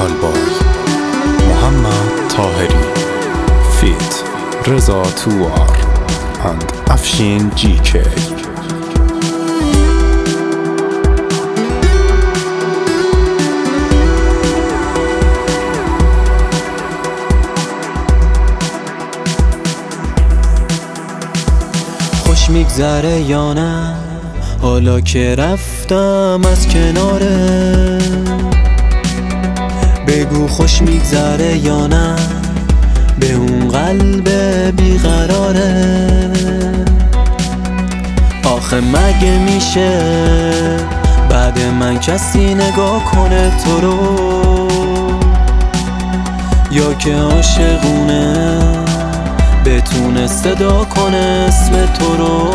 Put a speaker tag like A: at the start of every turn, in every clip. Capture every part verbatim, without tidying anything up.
A: کالبای محمد طاهری فیت رضا توار and افشین جی کی.
B: خوش میگذره یا نه حالا که رفتم از کناره؟ بگو خوش میگذره یا نه به اون قلب بیقراره؟ آخه مگه میشه بعد من کسی نگاه کنه تو رو، یا که عاشقونه بتونه صدا کنه اسم تو رو؟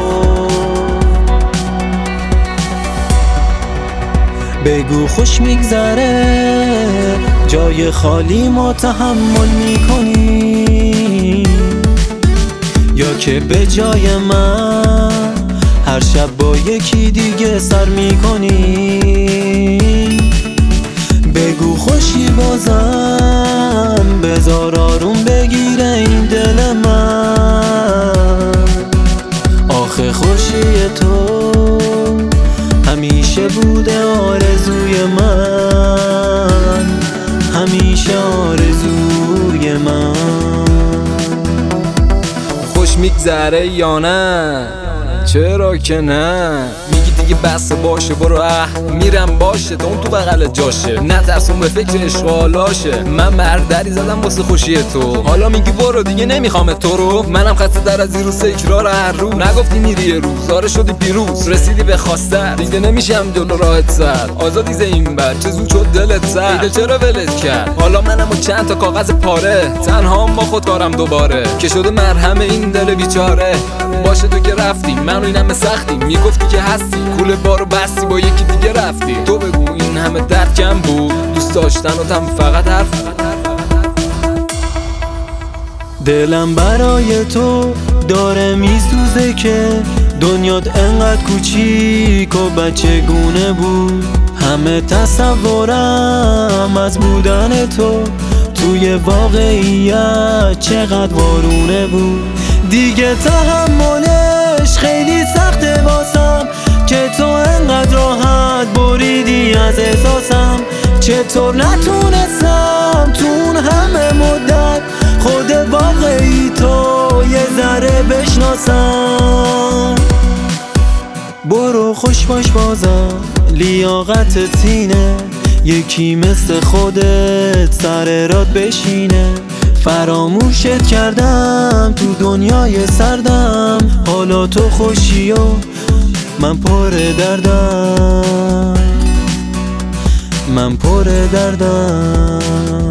B: بگو خوش میگذره جای خالی ما تحمل میکنی، یا که به جای من هر شب با یکی دیگه سر میکنی؟ بگو خوشی بازم بذار آروم بگیره این دل من. آخه خوشی تو همیشه بوده آرزوی من، همیشه آرزوی من.
C: خوش میگذره یا نه؟ چرا که نه؟ میگی دیگه بس باشه برو اه میرم باشه تا اون تو بغل جاشه، نترسون به فکر اشغالاشه. من مردری زدم واسه خوشی تو، حالا میگی برو دیگه نمیخوام تو رو. منم خسته در از این روز تکرار هر روز، نگفتی میری یه روز زاره شدی پیروز، رسیدی به خواسته دیگه نمیشم جلو راحت سر. آزادی ز این بر چه زود شد دلت سر، دیگه چرا ولت کرد؟ حالا منم و چند تا کاغذ پاره تنها با خود کارم دوباره، که شده مرهم این دل بیچاره. باشه تو که رفتی منو اینم سختی، میگفتی که هستی کول بارو بستی با یکی دیگه رفتی. تو بگو این همه درد کم بود؟ دوست داشتن و تم فقط حرف.
B: دلم برای تو داره میسوزه که دنیات انقدر کوچیک و بچگونه بود. همه تصورم از بودن تو توی واقعیت چقدر وارونه بود. دیگه تحملش خیلی سخته واسم که تو انقدر راحت بریدی از احساسم. چطور نتونستم تو اون همه مدت خود واقعی تو یه ذره بشناسم؟ برو خوش باش بازم لیاقت تینه، یکی مثل خودت سر راد بشینه. فراموشت کردم تو دنیای سردم، حالا تو خوشی و من پر دردم، من پر دردم.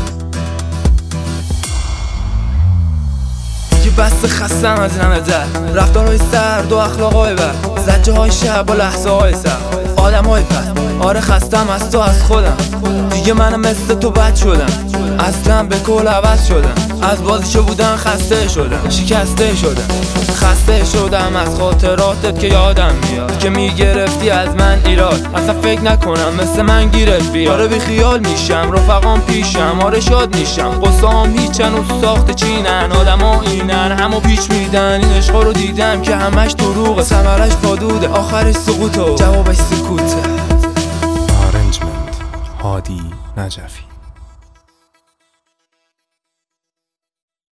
C: دیگه بس خستم از این همه درد، رفتارهای سرد و اخلاقهای بد، زجه های شب و لحظه های سخت، آدم های پد. آره خستم از تو از خودم، دیگه منم مثل تو بد شدم، اصلا به کل عوض شدم. از بازیشو بودن خسته شدم، شکسته شدم، خسته شدم از خاطراتت که یادم میاد که میگرفتی از من ایراد. اصلا فکر نکنم مثل من گیرت بیاد. آره بی خیال میشم رفقام پیشم، آره شاد میشم قصام هیچن و ساخت چینن. آدم ها اینن همو پیچ میدن، این عشقا رو دیدم که همش دروغه، ثمرش پادوده آخرش سقوطه جوابش سکوته.
A: آرنجمنت هادی نجفی.